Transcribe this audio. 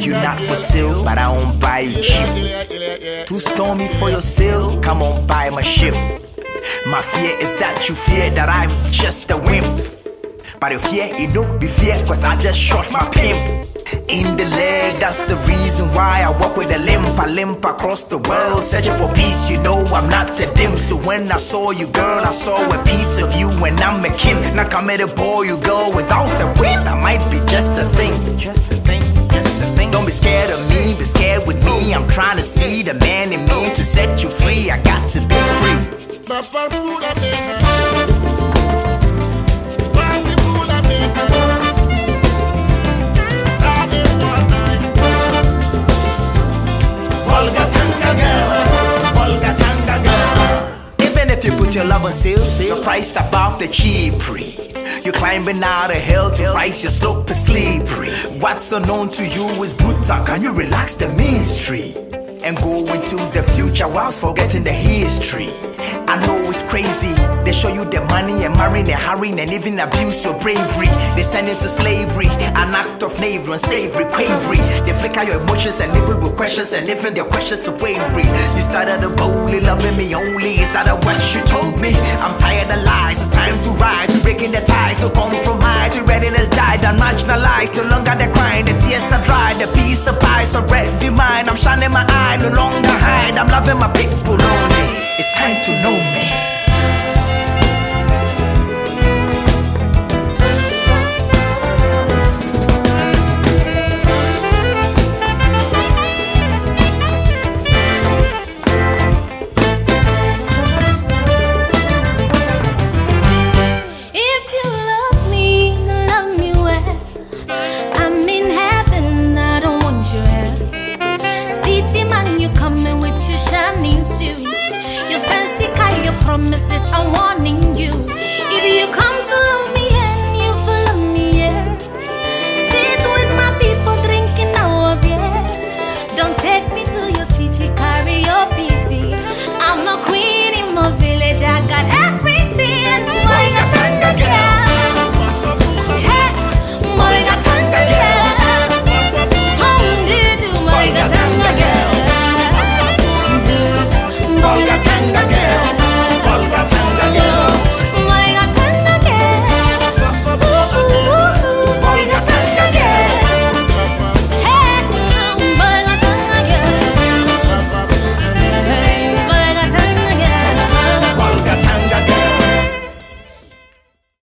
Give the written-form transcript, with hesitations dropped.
you not for sale, but I won't buy you cheap. Too stormy for your sale, come on buy my ship. My fear is that you fear that I'm just a wimp. But if fear, it don't be fear, cause I just shot my pimp in the leg. That's the reason why I walk with a limp. I limp across the world, searching for peace. You know I'm not a dim. So when I saw you, girl, I saw a piece of you. And I'm a kin. Now come at a boy, you go without a win. I might be just a thing, just a thing, just a thing. Don't be scared of me, be scared with me. I'm trying to see the man in me to set you free. I got to be free. Even if you put your love on sale, you're priced above the cheapery. You're climbing out of hell to rise, your slope is slippery. What's unknown to you is brutal. Can you relax the mystery and go into the future whilst forgetting the history? I know it's crazy. They show you the money and marrying and hurrying and even abuse your bravery. They send it to slavery, an act of knavery and savory, quavery. They flicker your emotions and live with questions and living their questions to wavery. You started the boldly loving me only. Is that what you told me? I'm tired of lies, it's time to rise. We're breaking the ties, no compromise. We're ready to die, done marginalized. No longer the crying, the tears are dry. The piece of pie is already mine. I'm shining my eye, no longer hide. I'm loving my people only. It's time to know